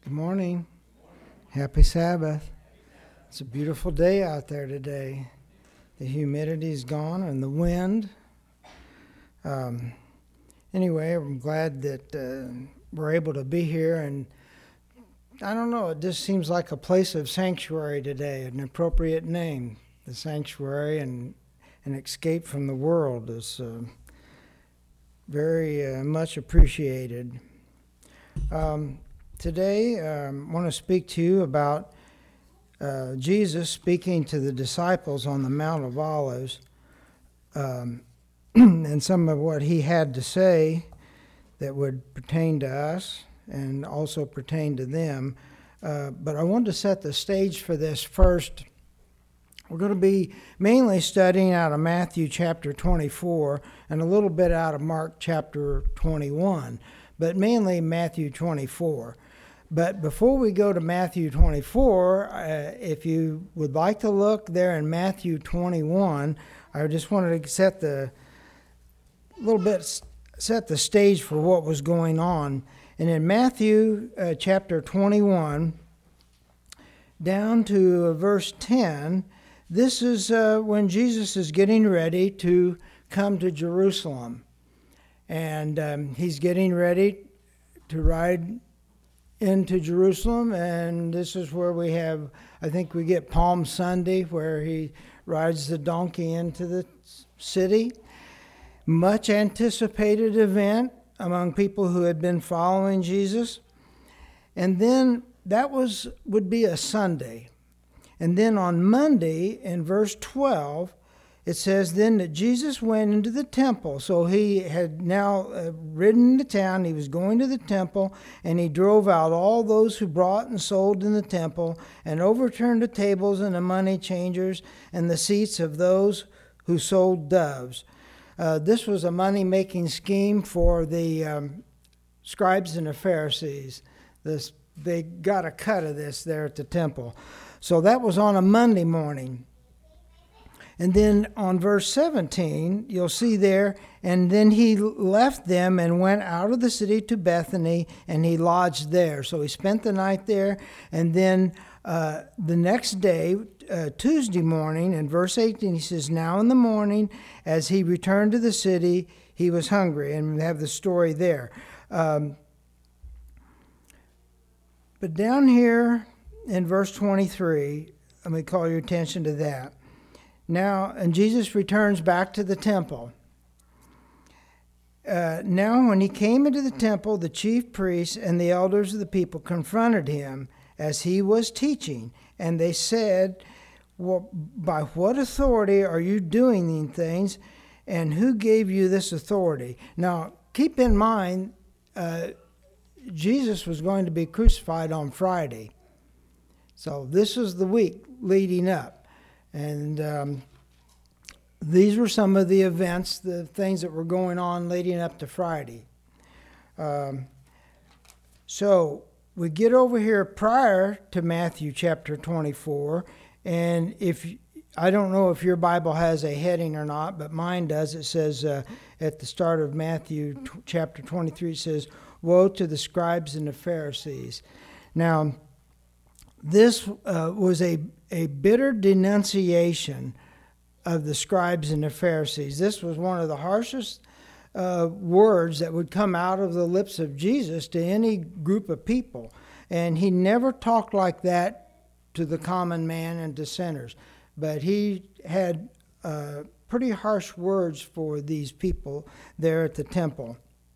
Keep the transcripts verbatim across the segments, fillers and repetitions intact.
Good morning. Happy Sabbath. It's a beautiful day out there today. The humidity's gone and the wind. Um, anyway, I'm glad that uh, we're able to be here, and I don't know, it just seems like a place of sanctuary today, an appropriate name. The sanctuary and an escape from the world is uh, very uh, much appreciated. Um, today, I um, want to speak to you about uh, Jesus speaking to the disciples on the Mount of Olives, um, and some of what he had to say that would pertain to us and also pertain to them. Uh, but I wanted to set the stage for this first. We're going to be mainly studying out of Matthew chapter twenty-four and a little bit out of Mark chapter twenty-one, but mainly Matthew twenty-four. But before we go to Matthew twenty-four, uh, if you would like to look there in Matthew twenty-one, I just wanted to set the a little bit set the stage for what was going on. And in Matthew uh, chapter twenty-one, down to uh, verse ten, this is uh, when Jesus is getting ready to come to Jerusalem. And um, he's getting ready to ride into Jerusalem, and this is where we have, I think we get Palm Sunday, where he rides the donkey into the city. Much anticipated event among people who had been following Jesus. And then that was would be a Sunday. And then on Monday, in verse twelve, it says then that Jesus went into the temple. So he had now uh, ridden into town. He was going to the temple, and he drove out all those who brought and sold in the temple, and overturned the tables and the money changers and the seats of those who sold doves. Uh, this was a money-making scheme for the um, scribes and the Pharisees. This, they got a cut of this there at the temple. So that was on a Monday morning. And then on verse seventeen, you'll see there, and then he left them and went out of the city to Bethany, and he lodged there. So he spent the night there, and then uh, the next day, uh, Tuesday morning, in verse eighteen, he says, now in the morning, as he returned to the city, he was hungry. And we have the story there. Um, but down here in verse twenty-three, let me call your attention to that. Now, and Jesus returns back to the temple. Uh, now, when he came into the temple, the chief priests and the elders of the people confronted him as he was teaching. And they said, well, by what authority are you doing these things? And who gave you this authority? Now, keep in mind, uh, Jesus was going to be crucified on Friday. So this is the week leading up. And um, these were some of the events, the things that were going on leading up to Friday. Um, so we get over here prior to Matthew chapter twenty-four. And if I don't know if your Bible has a heading or not, but mine does. It says uh, at the start of Matthew t- chapter twenty-three, it says, woe to the scribes and the Pharisees. Now, this uh, was a, a bitter denunciation of the scribes and the Pharisees. This was one of the harshest uh, words that would come out of the lips of Jesus to any group of people. And he never talked like that to the common man and to sinners. But he had uh, pretty harsh words for these people there at the temple.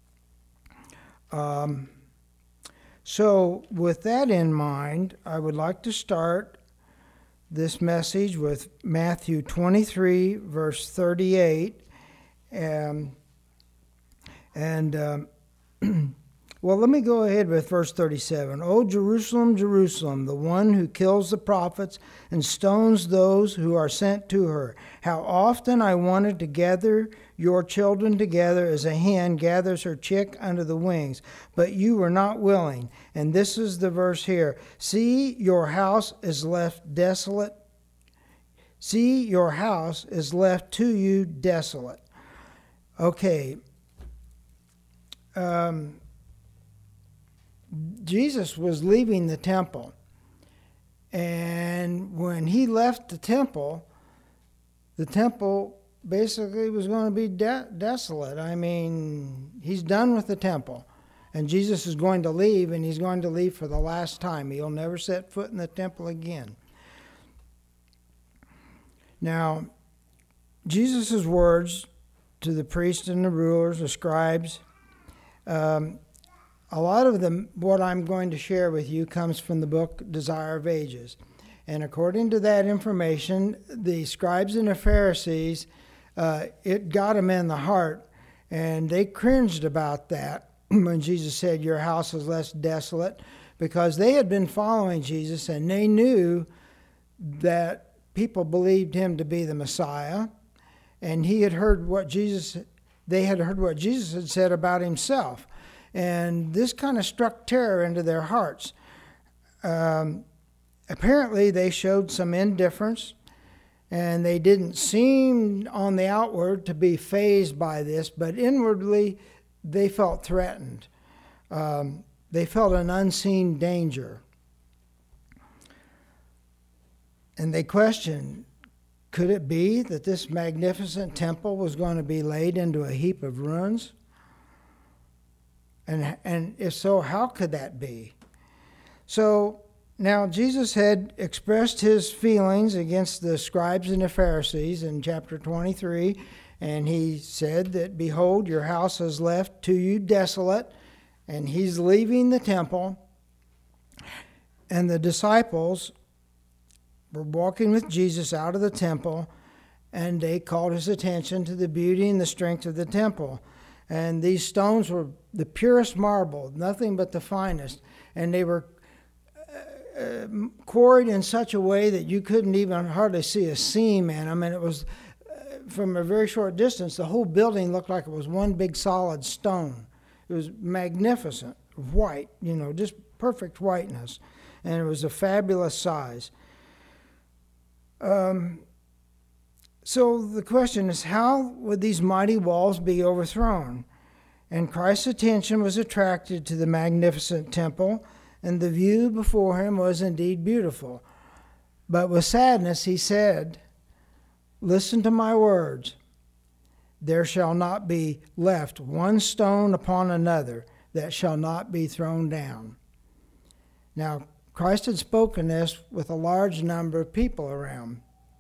Um So with that in mind, I would like to start this message with Matthew twenty-three, verse thirty-eight. Um, and, um, well, let me go ahead with verse thirty-seven. O Jerusalem, Jerusalem, the one who kills the prophets and stones those who are sent to her. How often I wanted to gather your children together as a hen gathers her chick under the wings, but you were not willing. And this is the verse here. See, your house is left desolate. See, your house is left to you desolate. Okay. Um, Jesus was leaving the temple. And when he left the temple, the temple basically was going to be de- desolate. I mean, he's done with the temple. And Jesus is going to leave, and he's going to leave for the last time. He'll never set foot in the temple again. Now, Jesus' words to the priests and the rulers, the scribes, um, a lot of them, what I'm going to share with you, comes from the book Desire of Ages. And according to that information, the scribes and the Pharisees, uh, it got them in the heart, and they cringed about that when Jesus said, your house is less desolate, because they had been following Jesus, and they knew that people believed him to be the Messiah, and he had heard what Jesus, they had heard what Jesus had said about himself. And this kind of struck terror into their hearts. Um, apparently, they showed some indifference, and they didn't seem on the outward to be fazed by this, but inwardly, they felt threatened. Um, they felt an unseen danger. And they questioned, could it be that this magnificent temple was going to be laid into a heap of ruins? And, and if so, how could that be? So now Jesus had expressed his feelings against the scribes and the Pharisees in chapter twenty-three, and he said that, behold, your house is left to you desolate, and he's leaving the temple. And the disciples were walking with Jesus out of the temple, and they called his attention to the beauty and the strength of the temple. And these stones were the purest marble, nothing but the finest. And they were uh, quarried in such a way that you couldn't even hardly see a seam in them. And it was, uh, from a very short distance, the whole building looked like it was one big solid stone. It was magnificent, white, you know, just perfect whiteness. And it was a fabulous size. Um, so the question is, how would these mighty walls be overthrown? And Christ's attention was attracted to the magnificent temple, and the view before him was indeed beautiful. But with sadness he said, listen to my words. There shall not be left one stone upon another that shall not be thrown down. Now, Christ had spoken this with a large number of people around.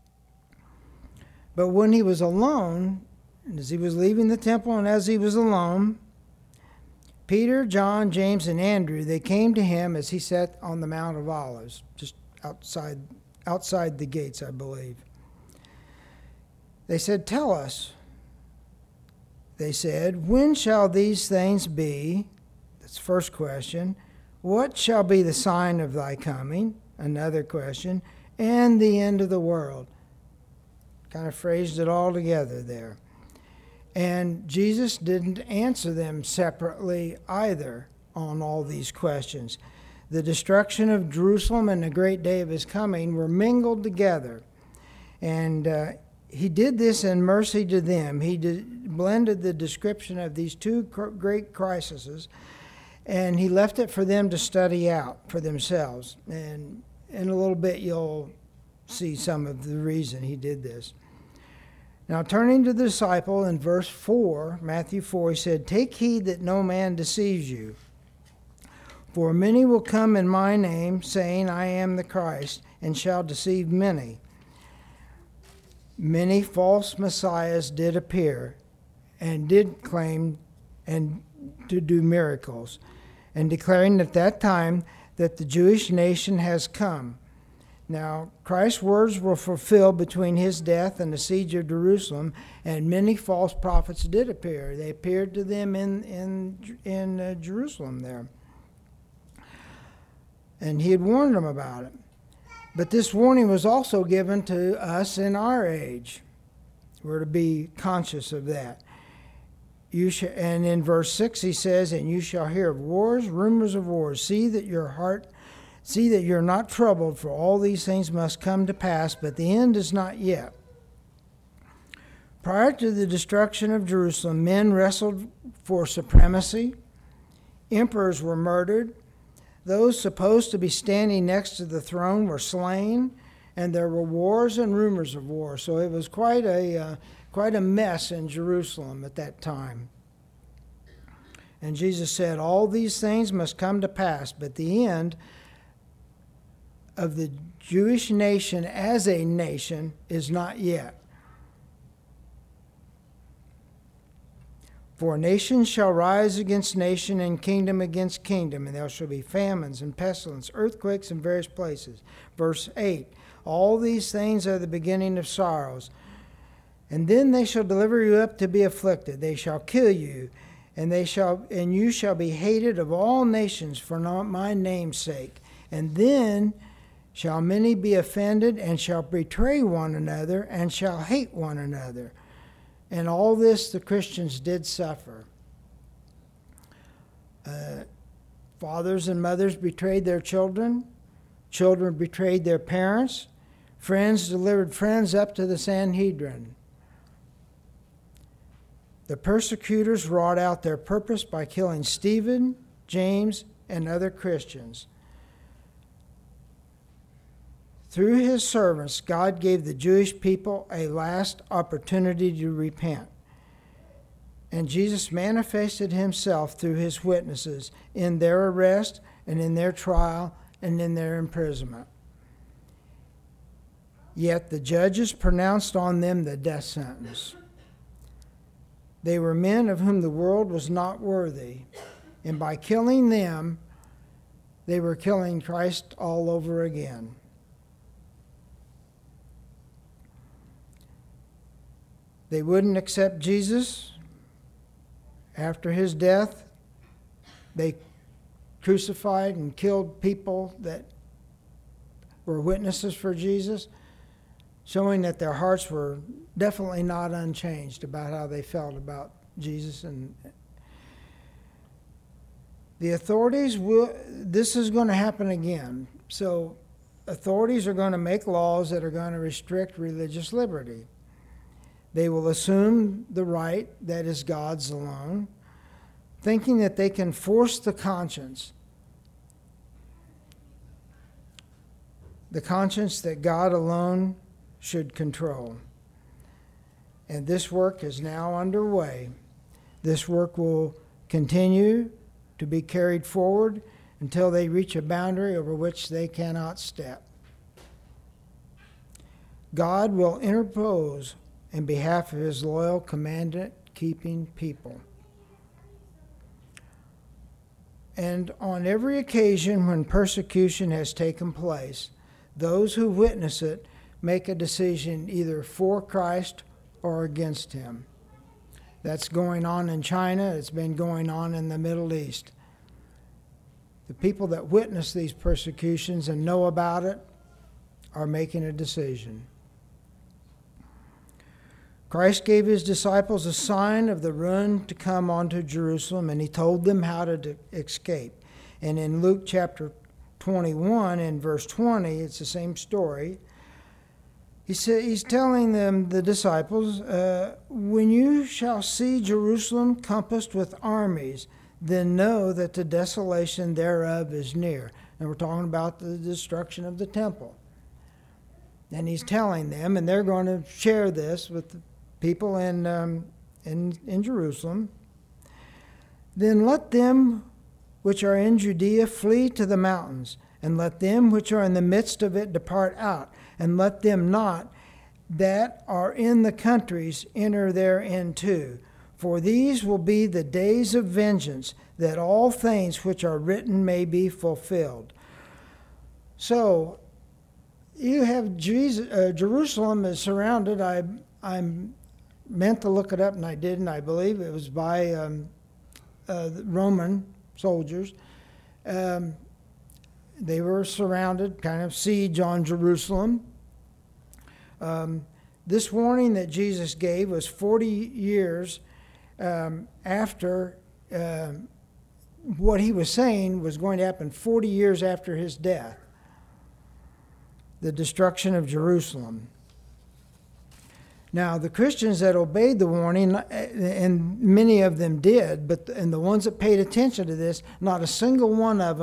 But when he was alone, and as he was leaving the temple and as he was alone, Peter, John, James, and Andrew, they came to him as he sat on the Mount of Olives, just outside, outside the gates, I believe. They said, tell us, they said, when shall these things be? That's the first question. What shall be the sign of thy coming? Another question. And the end of the world. Kind of phrased it all together there. And Jesus didn't answer them separately either on all these questions. The destruction of Jerusalem and the great day of his coming were mingled together. And uh, he did this in mercy to them. He did, blended the description of these two cr- great crises, and he left it for them to study out for themselves. And in a little bit, you'll see some of the reason he did this. Now, turning to the disciple in verse four, Matthew four, he said, take heed that no man deceives you. For many will come in my name, saying, I am the Christ, and shall deceive many. Many false messiahs did appear, and did claim and to do miracles, and declaring at that time that the Jewish nation has come. Now, Christ's words were fulfilled between his death and the siege of Jerusalem, and many false prophets did appear. They appeared to them in in in uh, Jerusalem there, and he had warned them about it. But this warning was also given to us in our age. We're to be conscious of that. You sh- and in verse six he says, and you shall hear of wars, rumors of wars. See that your heart See that you're not troubled, for all these things must come to pass, but the end is not yet. Prior to the destruction of Jerusalem, men wrestled for supremacy, emperors were murdered, those supposed to be standing next to the throne were slain, and there were wars and rumors of war. So it was quite a uh, quite a mess in Jerusalem at that time. And Jesus said, all these things must come to pass, but the end of the Jewish nation as a nation is not yet. For nation shall rise against nation, and kingdom against kingdom, and there shall be famines and pestilence, earthquakes in various places. Verse eight, all these things are the beginning of sorrows. And then they shall deliver you up to be afflicted. They shall kill you, and they shall and you shall be hated of all nations for not my name's sake. And then shall many be offended, and shall betray one another, and shall hate one another. And all this the Christians did suffer. Uh, fathers and mothers betrayed their children. Children betrayed their parents. Friends delivered friends up to the Sanhedrin. The persecutors wrought out their purpose by killing Stephen, James, and other Christians. Through his servants, God gave the Jewish people a last opportunity to repent. And Jesus manifested himself through his witnesses in their arrest and in their trial and in their imprisonment. Yet the judges pronounced on them the death sentence. They were men of whom the world was not worthy, and by killing them, they were killing Christ all over again. They wouldn't accept Jesus. After his death, they crucified and killed people that were witnesses for Jesus, showing that their hearts were definitely not unchanged about how they felt about Jesus. And the authorities will, this is going to happen again. So authorities are going to make laws that are going to restrict religious liberty. They will assume the right that is God's alone, thinking that they can force the conscience, the conscience that God alone should control. And this work is now underway. This work will continue to be carried forward until they reach a boundary over which they cannot step. God will interpose in behalf of his loyal, commandment-keeping people. And on every occasion when persecution has taken place, those who witness it make a decision either for Christ or against him. That's going on in China. It's been going on in the Middle East. The people that witness these persecutions and know about it are making a decision. Christ gave his disciples a sign of the ruin to come onto Jerusalem, and he told them how to de- escape. And in Luke chapter twenty-one, in verse twenty, it's the same story. He said, he's telling them, the disciples, uh, when you shall see Jerusalem compassed with armies, then know that the desolation thereof is near. And we're talking about the destruction of the temple. And he's telling them, and they're going to share this with the people in, um, in, in Jerusalem. Then let them which are in Judea flee to the mountains, and let them which are in the midst of it depart out, and let them not that are in the countries enter therein too. For these will be the days of vengeance, that all things which are written may be fulfilled. So, you have Jesus, uh, Jerusalem is surrounded. I I'm meant to look it up, and I didn't. I believe it was by um, uh, Roman soldiers. Um, they were surrounded, kind of siege on Jerusalem. Um, this warning that Jesus gave was forty years um, after uh, what he was saying was going to happen forty years after his death. The destruction of Jerusalem. Now, the Christians that obeyed the warning, and many of them did, but and the ones that paid attention to this, not a single one of them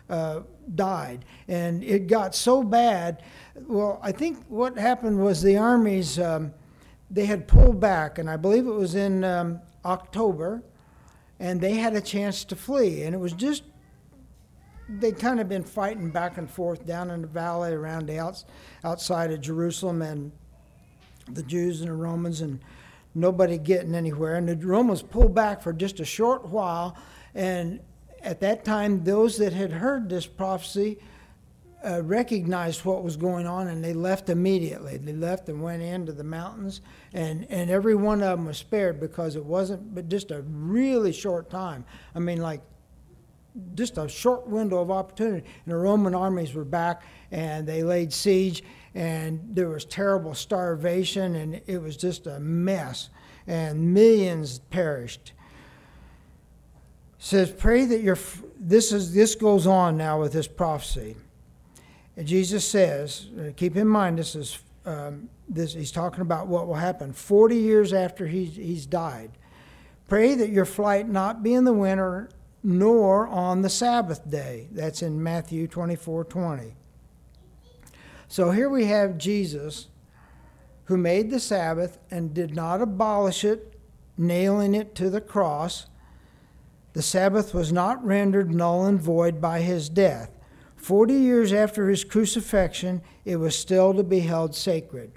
uh, died. And it got so bad. Well, I think what happened was the armies, um, they had pulled back, and I believe it was in um, October, and they had a chance to flee. And it was just, they'd kind of been fighting back and forth down in the valley around the outs, outside of Jerusalem, and the Jews and the Romans, and nobody getting anywhere. And the Romans pulled back for just a short while, and at that time, those that had heard this prophecy uh, recognized what was going on, and they left immediately. They left and went into the mountains, and, and every one of them was spared, because it wasn't but just a really short time. I mean, like, just a short window of opportunity. And the Roman armies were back, and they laid siege, and there was terrible starvation, and it was just a mess, and millions perished. It says, pray that your, this is, this goes on now with this prophecy. And Jesus says, keep in mind, this is, um, this, he's talking about what will happen forty years after he's, he's died. Pray that your flight not be in the winter, nor on the Sabbath day. That's in Matthew twenty-four twenty. So here we have Jesus, who made the Sabbath and did not abolish it, nailing it to the cross. The Sabbath was not rendered null and void by his death. Forty years after his crucifixion, it was still to be held sacred.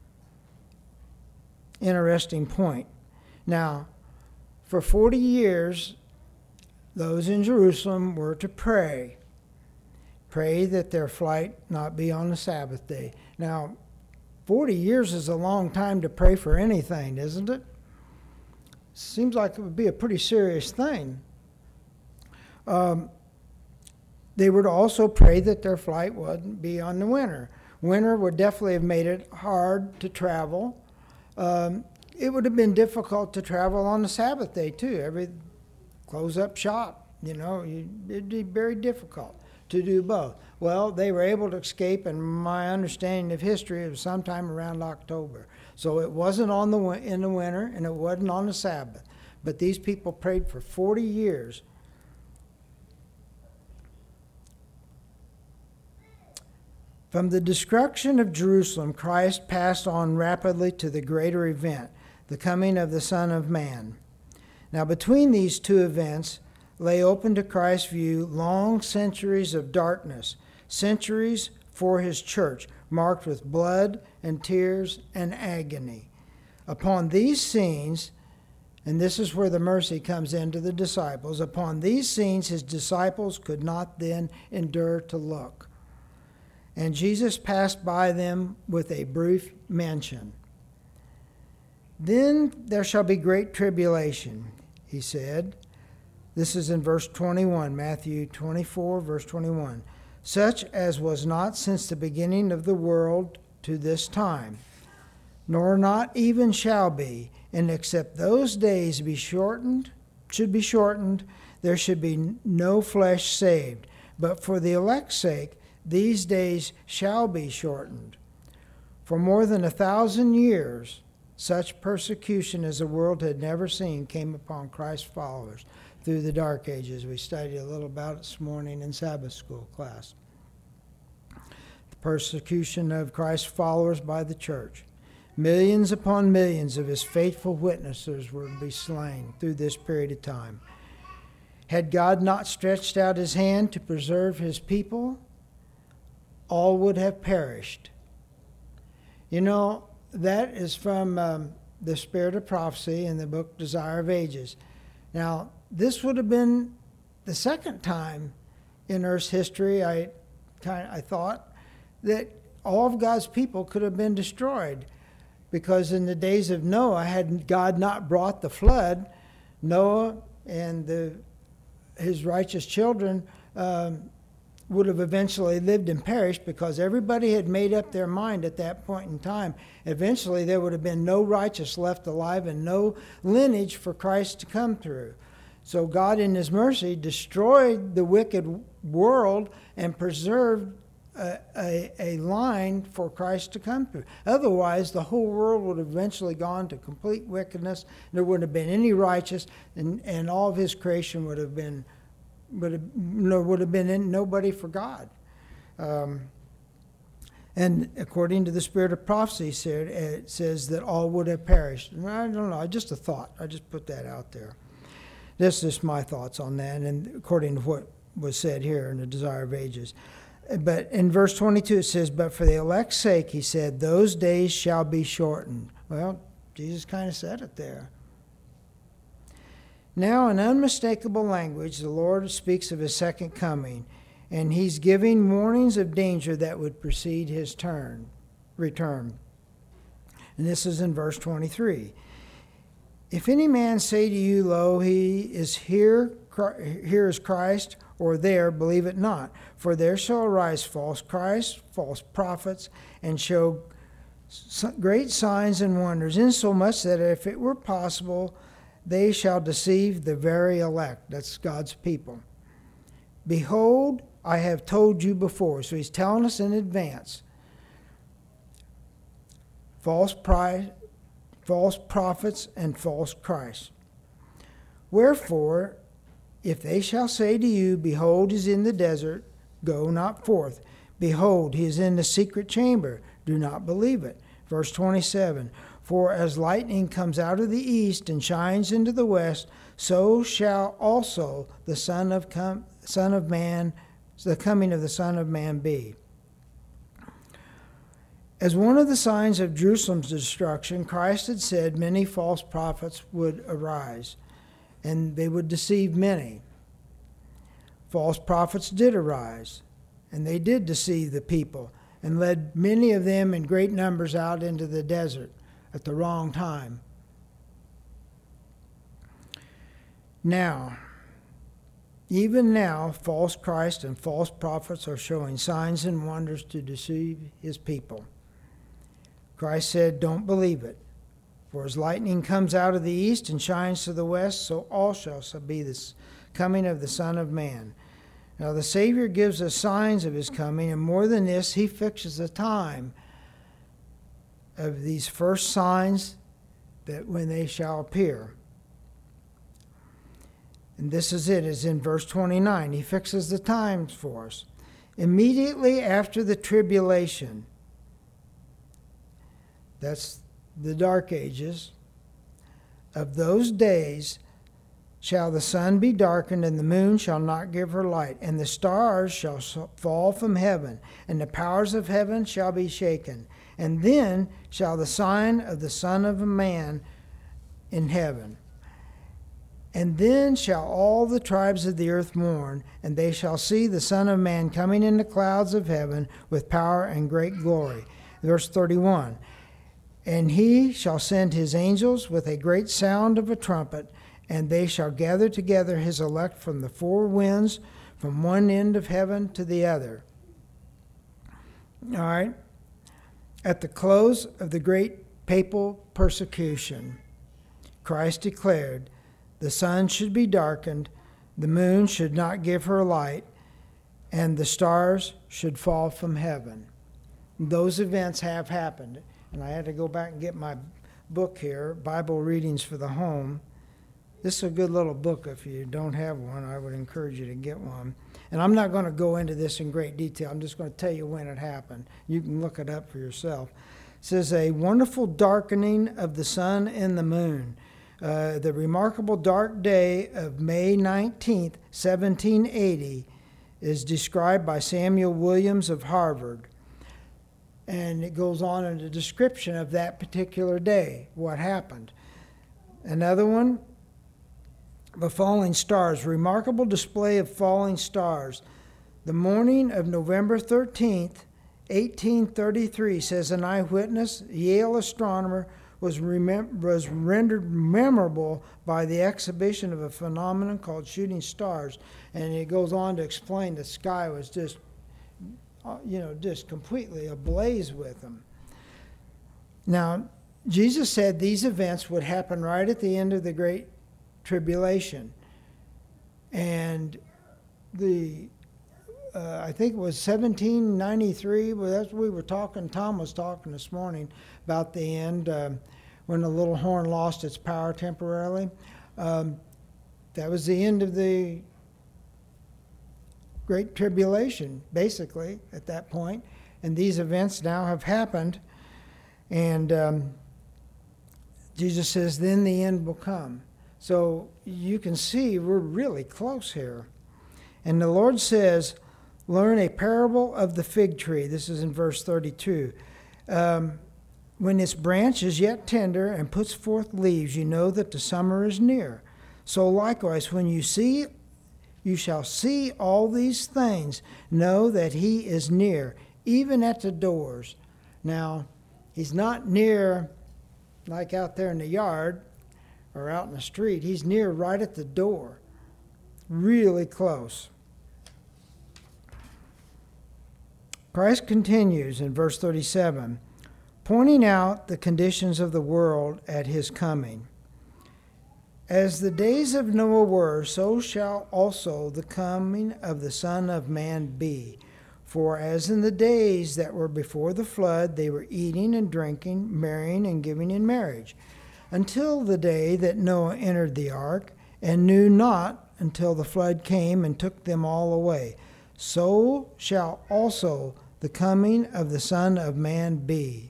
Interesting point. Now, for forty years, those in Jerusalem were to pray. Pray that their flight not be on the Sabbath day. Now, forty years is a long time to pray for anything, isn't it? Seems like it would be a pretty serious thing. Um, they were to also pray that their flight wouldn't be on the winter. Winter would definitely have made it hard to travel. Um, it would have been difficult to travel on the Sabbath day, too. Every close up shop, you know, you, it'd be very difficult to do both. Well, they were able to escape, and my understanding of history, it was sometime around October. So it wasn't on the in the winter, and it wasn't on the Sabbath. But these people prayed for forty years. From the destruction of Jerusalem, Christ passed on rapidly to the greater event, the coming of the Son of Man. Now, between these two events lay open to Christ's view long centuries of darkness, centuries for his church, marked with blood and tears and agony. Upon these scenes, and this is where the mercy comes into the disciples, upon these scenes his disciples could not then endure to look. And Jesus passed by them with a brief mention. Then there shall be great tribulation, he said. This is in verse twenty-one, Matthew twenty-four, verse twenty-one. Such as was not since the beginning of the world to this time, nor not even shall be, and except those days be shortened, should be shortened, there should be no flesh saved. But for the elect's sake, these days shall be shortened. For more than a thousand years, such persecution as the world had never seen came upon Christ's followers through the dark ages. We studied a little about it this morning in Sabbath school class. The persecution of Christ's followers by the church. Millions upon millions of his faithful witnesses were to be slain through this period of time. Had God not stretched out his hand to preserve his people, all would have perished. You know, that is from um, the Spirit of Prophecy in the book Desire of Ages. Now, this would have been the second time in Earth's history, I, kind of, I thought, that all of God's people could have been destroyed. Because in the days of Noah, had God not brought the flood, Noah and the, his righteous children um, would have eventually lived and perished, because everybody had made up their mind at that point in time. Eventually, there would have been no righteous left alive and no lineage for Christ to come through. So God, in his mercy, destroyed the wicked world and preserved a, a, a line for Christ to come through. Otherwise, the whole world would have eventually gone to complete wickedness. There wouldn't have been any righteous, and, and all of his creation would have been would have, no, would have been in, nobody for God. Um, and according to the spirit of prophecy, it says that all would have perished. And I don't know, just a thought. I just put that out there. This is just my thoughts on that, and according to what was said here in the Desire of Ages. But in verse twenty-two it says, but for the elect's sake, he said, those days shall be shortened. Well, Jesus kind of said it there. Now, in unmistakable language, the Lord speaks of his second coming, and he's giving warnings of danger that would precede his turn, return. And this is in verse twenty-three. If any man say to you, lo, he is here, here is Christ, or there, believe it not. For there shall arise false Christs, false prophets, and show great signs and wonders, insomuch that if it were possible, they shall deceive the very elect. That's God's people. Behold, I have told you before. So he's telling us in advance. False pride, false prophets, and false Christs. Wherefore, if they shall say to you, behold, he is in the desert, go not forth. Behold, he is in the secret chamber, do not believe it. Verse twenty-seven, for as lightning comes out of the east and shines into the west, so shall also the Son of com- Son of Man, the coming of the Son of Man be. As one of the signs of Jerusalem's destruction, Christ had said many false prophets would arise, and they would deceive many. False prophets did arise, and they did deceive the people, and led many of them in great numbers out into the desert at the wrong time. Now, even now, false Christ and false prophets are showing signs and wonders to deceive his people. Christ said, don't believe it. For as lightning comes out of the east and shines to the west, so also shall be the coming of the Son of Man. Now the Savior gives us signs of his coming, and more than this, he fixes the time of these first signs that when they shall appear. And this is it, is in verse twenty-nine. He fixes the times for us. Immediately after the tribulation, that's the dark ages, of those days shall the sun be darkened, and the moon shall not give her light, and the stars shall fall from heaven, and the powers of heaven shall be shaken. And then shall the sign of the Son of Man in heaven. And then shall all the tribes of the earth mourn, and they shall see the Son of Man coming in the clouds of heaven with power and great glory. Verse thirty-one. And he shall send his angels with a great sound of a trumpet, and they shall gather together his elect from the four winds, from one end of heaven to the other. All right. At the close of the great papal persecution, Christ declared the sun should be darkened, the moon should not give her light, and the stars should fall from heaven. Those events have happened. And I had to go back and get my book here, Bible Readings for the Home. This is a good little book. If you don't have one, I would encourage you to get one. And I'm not going to go into this in great detail. I'm just going to tell you when it happened. You can look it up for yourself. It says, a wonderful darkening of the sun and the moon. Uh, the remarkable dark day of May nineteenth, seventeen eighty, is described by Samuel Williams of Harvard. And it goes on in the description of that particular day, what happened. Another one, the falling stars, remarkable display of falling stars. The morning of November thirteenth, eighteen thirty-three, says an eyewitness, Yale astronomer, was, remem- was rendered memorable by the exhibition of a phenomenon called shooting stars. And it goes on to explain the sky was just you know, just completely ablaze with them. Now, Jesus said these events would happen right at the end of the Great Tribulation. And the, uh, I think it was seventeen ninety-three, well, that's what we were talking, Tom was talking this morning about the end, um, when the little horn lost its power temporarily. Um, that was the end of the great tribulation, basically, at that point. And these events now have happened. And um, Jesus says, then the end will come. So you can see we're really close here. And the Lord says, learn a parable of the fig tree. This is in verse thirty-two. Um, when its branch is yet tender and puts forth leaves, you know that the summer is near. So likewise, when you see, you shall see all these things, know that he is near, even at the doors. Now, he's not near like out there in the yard or out in the street. He's near right at the door, really close. Christ continues in verse thirty-seven, pointing out the conditions of the world at his coming. As the days of Noah were, so shall also the coming of the Son of Man be. For as in the days that were before the flood, they were eating and drinking, marrying and giving in marriage, until the day that Noah entered the ark, and knew not until the flood came and took them all away. So shall also the coming of the Son of Man be.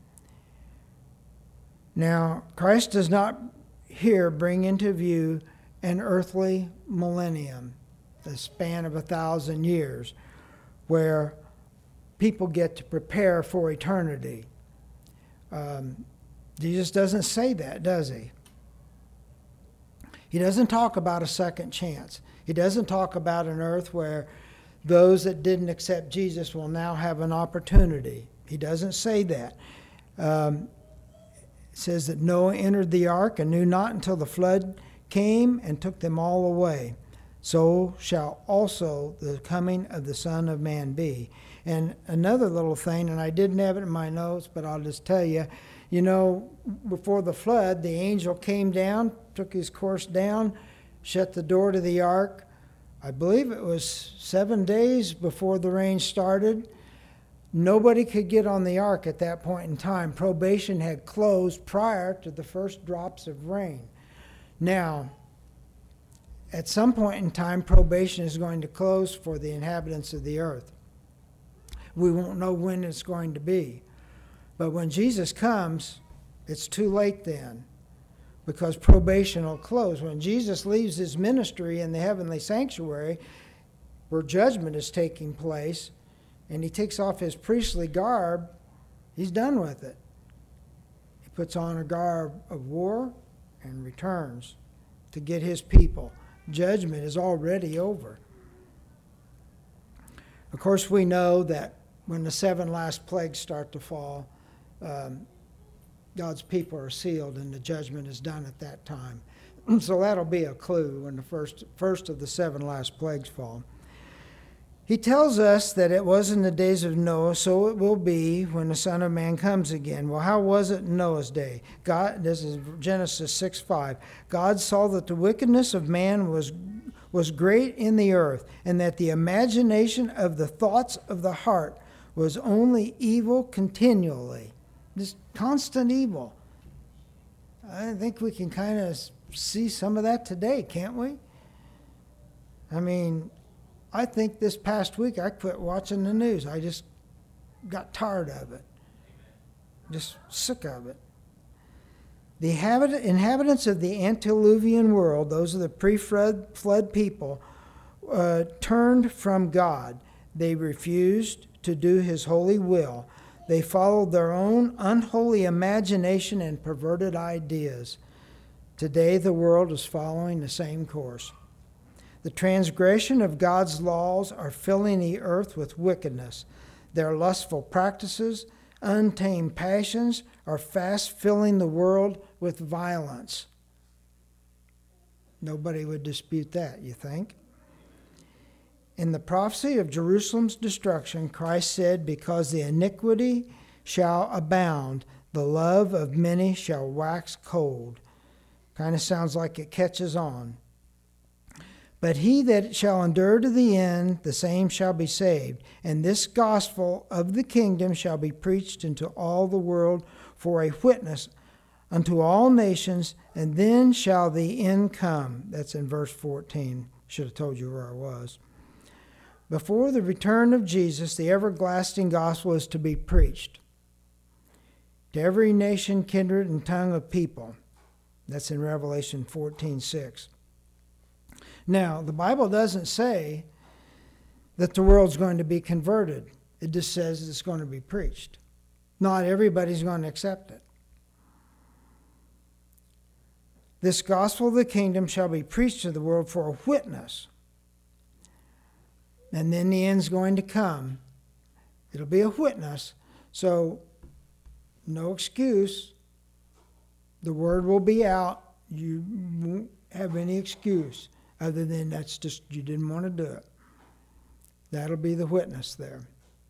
Now, Christ does not here bring into view an earthly millennium, the span of a thousand years, where people get to prepare for eternity. Um, Jesus doesn't say that, does he? He doesn't talk about a second chance. He doesn't talk about an earth where those that didn't accept Jesus will now have an opportunity. He doesn't say that. Um, it says that Noah entered the ark and knew not until the flood came and took them all away. So shall also the coming of the Son of Man be. And another little thing, and I didn't have it in my notes, but I'll just tell you, you know, before the flood, the angel came down, took his course down, shut the door to the ark. I believe it was seven days before the rain started. Nobody could get on the ark at that point in time. Probation had closed prior to the first drops of rain. Now, at some point in time, probation is going to close for the inhabitants of the earth. We won't know when it's going to be. But when Jesus comes, it's too late then, because probation will close. When Jesus leaves his ministry in the heavenly sanctuary, where judgment is taking place, and he takes off his priestly garb, he's done with it. He puts on a garb of war and returns to get his people. Judgment is already over. Of course, we know that when the seven last plagues start to fall, um, God's people are sealed and the judgment is done at that time. So that'll be a clue when the first, first of the seven last plagues fall. He tells us that it was in the days of Noah, so it will be when the Son of Man comes again. Well, how was it in Noah's day? God, this is Genesis six five. God saw that the wickedness of man was, was great in the earth, and that the imagination of the thoughts of the heart was only evil continually. Just constant evil. I think we can kind of see some of that today, can't we? I mean, I think this past week I quit watching the news. I just got tired of it. Just sick of it. The inhabitants of the antediluvian world, those are the pre-flood flood people, uh, turned from God. They refused to do his holy will. They followed their own unholy imagination and perverted ideas. Today the world is following the same course. The transgression of God's laws are filling the earth with wickedness. Their lustful practices, untamed passions are fast filling the world with violence. Nobody would dispute that, you think? In the prophecy of Jerusalem's destruction, Christ said, because the iniquity shall abound, the love of many shall wax cold. Kind of sounds like it catches on. But he that shall endure to the end, the same shall be saved. And this gospel of the kingdom shall be preached into all the world for a witness unto all nations, and then shall the end come. That's in verse fourteen. Should have told you where I was. Before the return of Jesus, the everlasting gospel is to be preached to every nation, kindred, and tongue of people. That's in Revelation fourteen six. Now, the Bible doesn't say that the world's going to be converted. It just says it's going to be preached. Not everybody's going to accept it. This gospel of the kingdom shall be preached to the world for a witness. And then the end's going to come. It'll be a witness. So, no excuse. The word will be out. You won't have any excuse other than that's just you didn't want to do it. That'll be the witness there.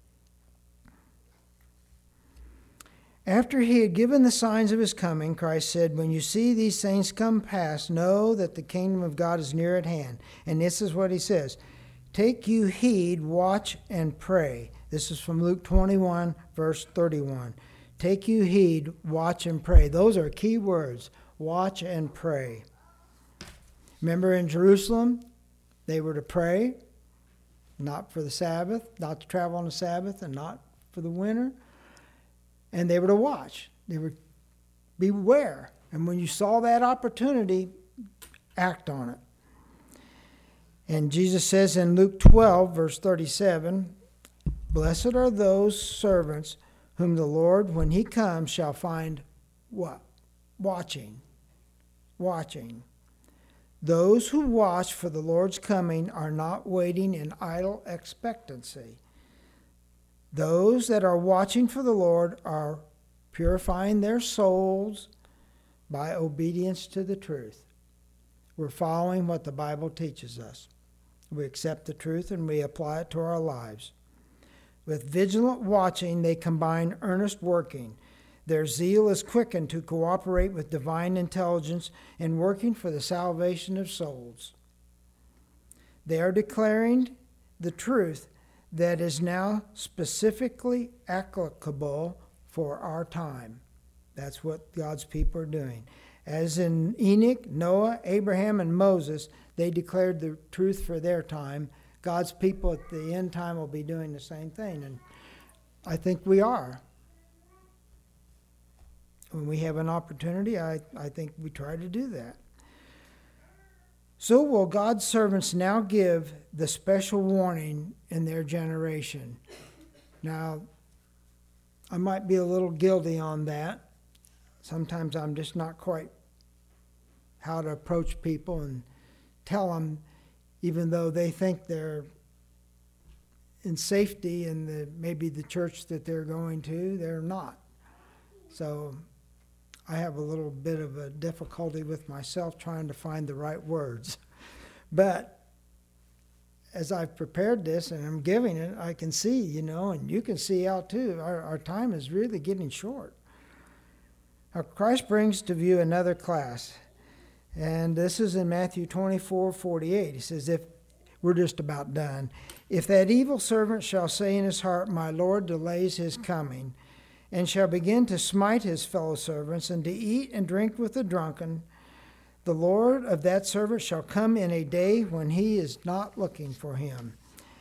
After he had given the signs of his coming, Christ said, when you see these things come past, know that the kingdom of God is near at hand. And this is what he says. Take you heed, watch, and pray. This is from Luke twenty-one, verse thirty-one. Take you heed, watch, and pray. Those are key words. Watch and pray. Remember in Jerusalem, they were to pray, not for the Sabbath, not to travel on the Sabbath, and not for the winter. And they were to watch. They were beware. And when you saw that opportunity, act on it. And Jesus says in Luke twelve, verse thirty-seven, blessed are those servants whom the Lord, when he comes, shall find what? Watching. Watching. Those who watch for the Lord's coming are not waiting in idle expectancy. Those that are watching for the Lord are purifying their souls by obedience to the truth. We're following what the Bible teaches us. We accept the truth and we apply it to our lives. With vigilant watching, they combine earnest working. Their zeal is quickened to cooperate with divine intelligence in working for the salvation of souls. They are declaring the truth that is now specifically applicable for our time. That's what God's people are doing. As in Enoch, Noah, Abraham, and Moses, they declared the truth for their time. God's people at the end time will be doing the same thing. And I think we are. When we have an opportunity, I, I think we try to do that. So will God's servants now give the special warning in their generation. Now, I might be a little guilty on that. Sometimes I'm just not quite how to approach people and tell them, even though they think they're in safety in the maybe the church that they're going to, they're not. So I have a little bit of a difficulty with myself trying to find the right words. But as I've prepared this and I'm giving it, I can see, you know, and you can see out too, our, our time is really getting short. Now, Christ brings to view another class. And this is in Matthew twenty-four forty-eight. He says, if we're just about done, if that evil servant shall say in his heart, my Lord delays his coming, and shall begin to smite his fellow servants, and to eat and drink with the drunken, the Lord of that servant shall come in a day when he is not looking for him.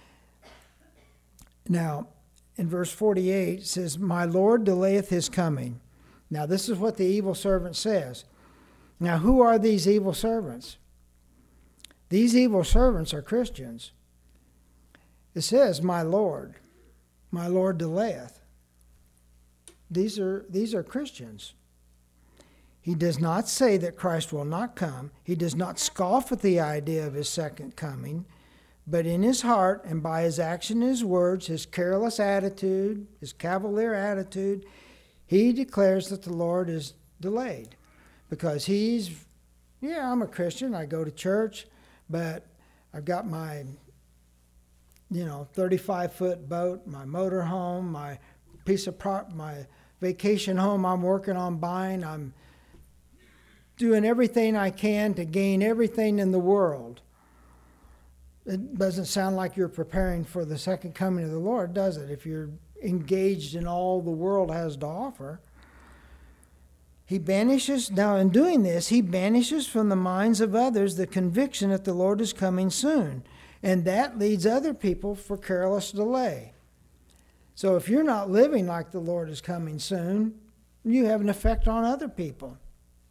Now, in verse forty-eight, it says, my Lord delayeth his coming. Now, this is what the evil servant says. Now, who are these evil servants? These evil servants are Christians. It says, my Lord, my Lord delayeth. These are, these are Christians. He does not say that Christ will not come. He does not scoff at the idea of his second coming. But in his heart and by his action and his words, his careless attitude, his cavalier attitude, he declares that the Lord is delayed. Because he's, yeah, I'm a Christian. I go to church, but I've got my, you know, thirty-five foot boat, my motor home, my piece of prop, my vacation home I'm working on buying. I'm doing everything I can to gain everything in the world. It doesn't sound like you're preparing for the second coming of the Lord, does it? If you're engaged in all the world has to offer. He banishes, now in doing this, he banishes from the minds of others the conviction that the Lord is coming soon. And that leads other people for careless delay. So if you're not living like the Lord is coming soon, you have an effect on other people.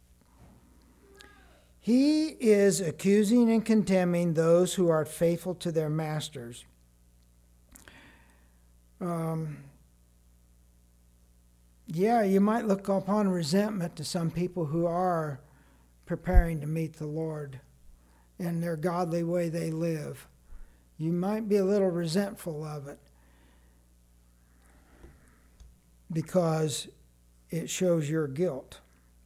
He is accusing and condemning those who are faithful to their masters. Um, yeah, you might look upon resentment to some people who are preparing to meet the Lord in their godly way they live. You might be a little resentful of it because it shows your guilt.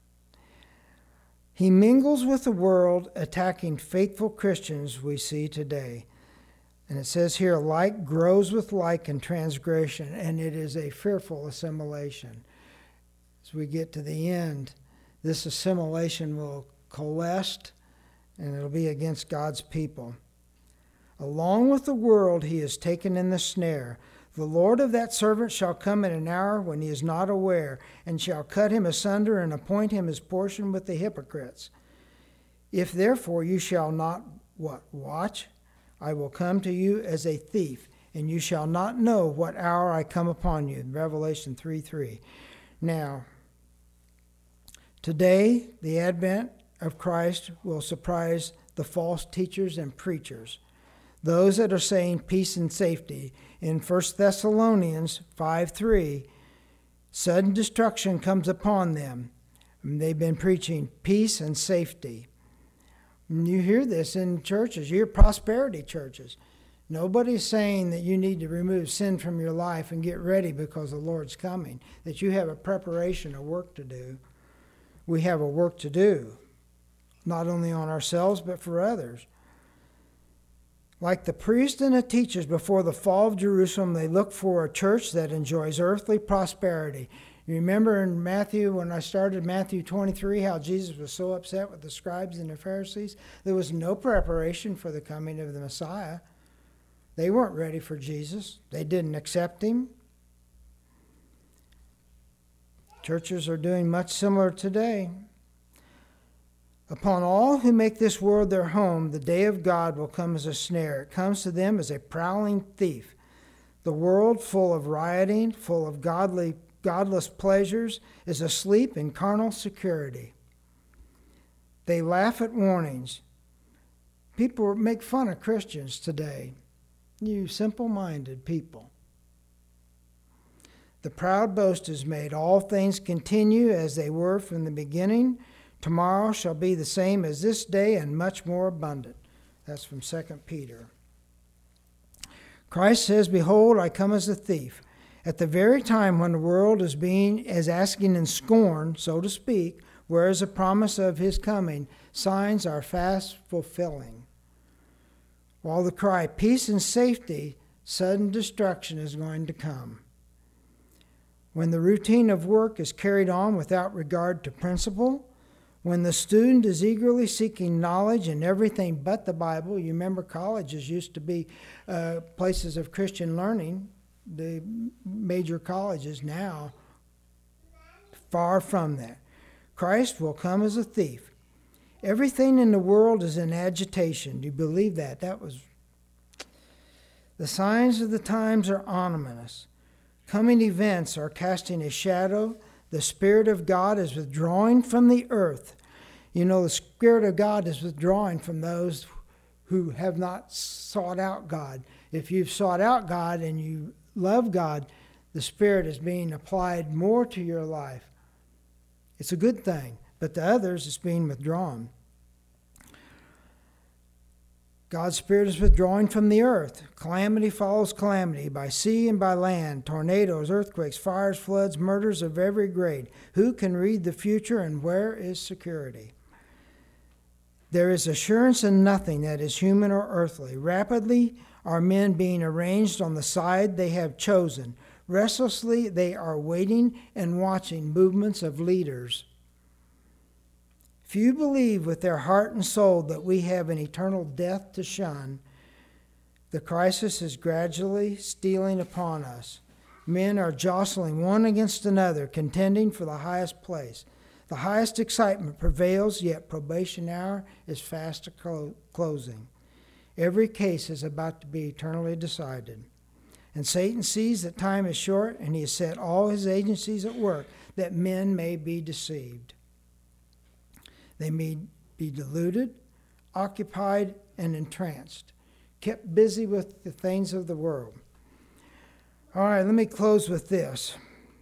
He mingles with the world, attacking faithful Christians we see today. And it says here, like grows with like in transgression, and it is a fearful assimilation. As we get to the end, this assimilation will coalesce, and it'll be against God's people. Along with the world he is taken in the snare. The Lord of that servant shall come in an hour when he is not aware, and shall cut him asunder and appoint him his portion with the hypocrites. If therefore you shall not what watch, I will come to you as a thief, and you shall not know what hour I come upon you. Revelation three three. Now, today the advent of Christ will surprise the false teachers and preachers, those that are saying peace and safety. In First Thessalonians five three, sudden destruction comes upon them. And they've been preaching peace and safety. And you hear this in churches. You hear prosperity churches. Nobody's saying that you need to remove sin from your life and get ready because the Lord's coming, that you have a preparation, a work to do. We have a work to do, not only on ourselves, but for others. Like the priests and the teachers before the fall of Jerusalem, they look for a church that enjoys earthly prosperity. You remember in Matthew, when I started Matthew twenty-three, how Jesus was so upset with the scribes and the Pharisees? There was no preparation for the coming of the Messiah. They weren't ready for Jesus. They didn't accept him. Churches are doing much similar today. Upon all who make this world their home, the day of God will come as a snare. It comes to them as a prowling thief. The world, full of rioting, full of godly, godless pleasures, is asleep in carnal security. They laugh at warnings. People make fun of Christians today. You simple-minded people. The proud boast is made. All things continue as they were from the beginning. Tomorrow shall be the same as this day and much more abundant. That's from Second Peter. Christ says, behold, I come as a thief. At the very time when the world is being is asking in scorn, so to speak, where is the promise of his coming? Signs are fast fulfilling. While the cry, peace and safety, sudden destruction is going to come. When the routine of work is carried on without regard to principle, when the student is eagerly seeking knowledge in everything but the Bible, you remember colleges used to be uh, places of Christian learning. The major colleges now, far from that. Christ will come as a thief. Everything in the world is in agitation. Do you believe that? That was the signs of the times are ominous. Coming events are casting a shadow. The Spirit of God is withdrawing from the earth. You know, the Spirit of God is withdrawing from those who have not sought out God. If you've sought out God and you love God, the Spirit is being applied more to your life. It's a good thing, but to others it's being withdrawn. God's Spirit is withdrawing from the earth. Calamity follows calamity by sea and by land, tornadoes, earthquakes, fires, floods, murders of every grade. Who can read the future, and where is security? There is assurance in nothing that is human or earthly. Rapidly are men being arranged on the side they have chosen. Restlessly they are waiting and watching movements of leaders. Few believe with their heart and soul that we have an eternal death to shun. The crisis is gradually stealing upon us. Men are jostling one against another, contending for the highest place. The highest excitement prevails, yet probation hour is fast closing. Every case is about to be eternally decided. And Satan sees that time is short, and he has set all his agencies at work that men may be deceived. They may be deluded, occupied, and entranced, kept busy with the things of the world. All right, let me close with this.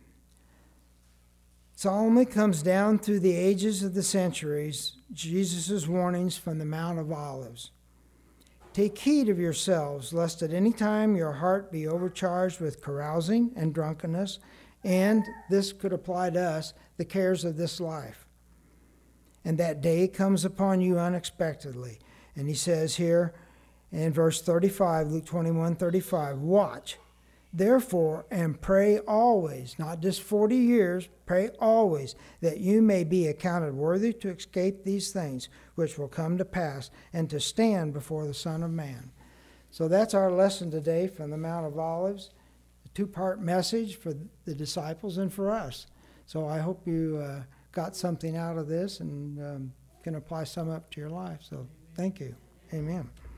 Solomon comes down through the ages of the centuries, Jesus' warnings from the Mount of Olives. Take heed of yourselves, lest at any time your heart be overcharged with carousing and drunkenness, and, this could apply to us, the cares of this life. And that day comes upon you unexpectedly. And he says here in verse thirty-five, Luke twenty-one thirty-five, watch, therefore, and pray always, not just forty years, pray always, that you may be accounted worthy to escape these things which will come to pass, and to stand before the Son of Man. So that's our lesson today from the Mount of Olives, a two-part message for the disciples and for us. So I hope you uh, got something out of this and um, can apply some up to your life. So thank you. Amen.